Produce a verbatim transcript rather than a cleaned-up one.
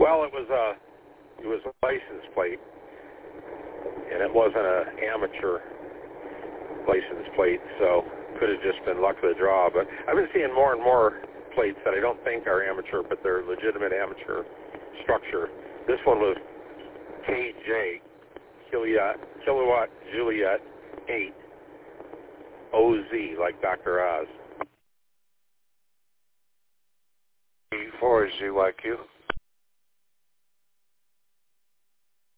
Well, it was a it was a license plate, and it wasn't an amateur license plate, so could have just been luck of the draw. But I've been seeing more and more plates that I don't think are amateur, but they're legitimate amateur structure. This one was K J, Kilowatt, Kilowatt Juliet eight, O Z, like Doctor Oz. four Z Y Q.